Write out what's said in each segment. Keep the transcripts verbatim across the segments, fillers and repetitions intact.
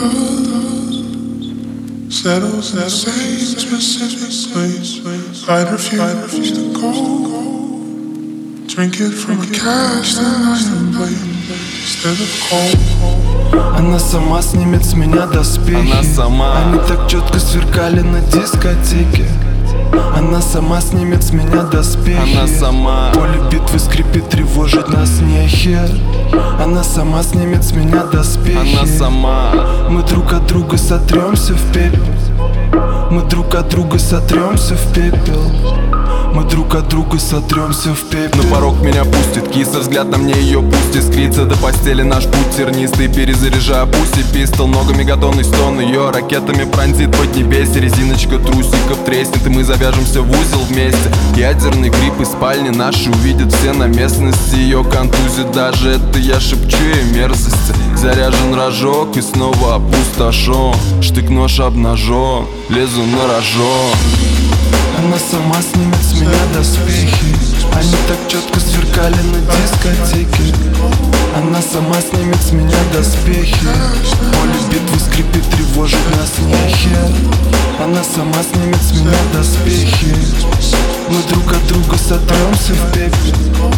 settles in the same specific place. I'd refuse to go. Drink it from a cast iron blade instead of cold. Она сама снимет с меня доспехи. Она сама. Они так четко сверкали на дискотеке. Она сама снимет с меня доспехи. Она сама. Поле битвы скрипит, тревожит нас нехер. Она сама снимет с меня доспехи. Она сама. Мы друг от друга сотремся в пепел. Мы друг от друга сотремся в пепел. Мы друг от друга сотремся в пепел. На порог меня пустит киса, взгляд на мне ее пусть искрится. До постели наш путь тернистый, перезаряжаю пусть и пистол. Много мегатонный стон, ее ракетами пронзит поднебесье. Резиночка трусиков треснет, и мы завяжемся в узел вместе. Ядерный гриб из спальни наши увидят все на местности. Ее контузит даже это я шепчу ей мерзости. Заряжен рожок и снова опустошен. Штык-нож обнажен, лезу на рожок. Она сама снимет с меня доспехи. Они так четко сверкали на дискотеке. Она сама снимет с меня доспехи. Поле битвы скрипит, тревожит нас нехер. Она сама снимет с меня доспехи. Мы друг от друга сотремся в пепел.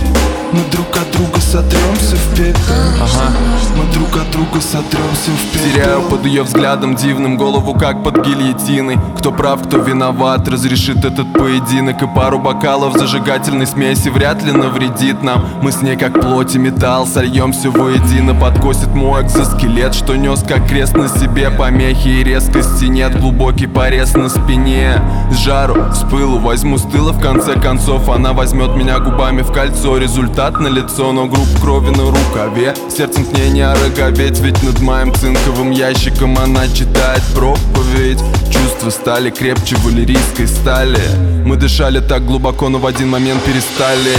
Мы друг от друга сотремся в пепел. Ага. Мы друг от друга сотремся в пепел. Теряю под ее взглядом дивным голову, как под гильотиной. Кто прав, кто виноват, разрешит этот поединок. И пару бокалов зажигательной смеси вряд ли навредит нам. Мы с ней как плоть и металл, сольемся воедино. Подкосит мой экзоскелет, что нес как крест на себе. Помехи и резкости нет, глубокий порез на спине. С жару, с пылу возьму с тыла, в конце концов она возьмет меня губами в кольцо. Результат на лицо, но групп крови на рукаве. Сердцем к ней не ороговеть, ведь над моим цинковым ящиком она читает проповедь. Чувства стали крепче валерийской стали. Мы дышали так глубоко, но в один момент перестали.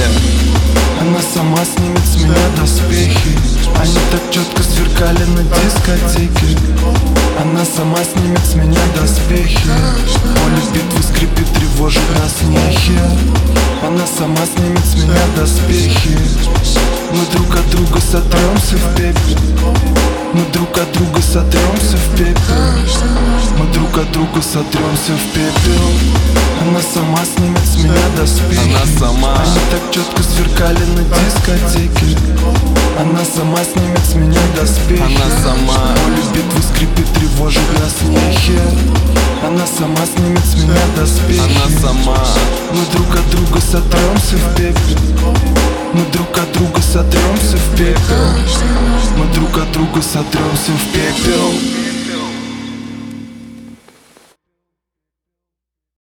Она сама снимет с меня доспехи. Они так четко сверкали на дискотеке. Она сама снимет с меня доспехи. Поле битвы скрипит, тревожит нас нехер. Она сама снимет с меня доспехи. Мы друг от друга сотремся в пепел. Мы друг от друга сотремся в пепел. Мы друг от друга сотремся в пепел. Она сама снимет с меня доспехи. Она сама. Они так четко сверкали на дискотеке. Она сама снимет с меня доспехи. Она сама. Поле битвы скрипит, тревожит нас нехер. Она сама снимет с меня доспехи. Она сама. Мы друг от друга сотремся в пепел. Мы друг от друга сотремся в пепел. Мы друг от друга сотремся в пепел.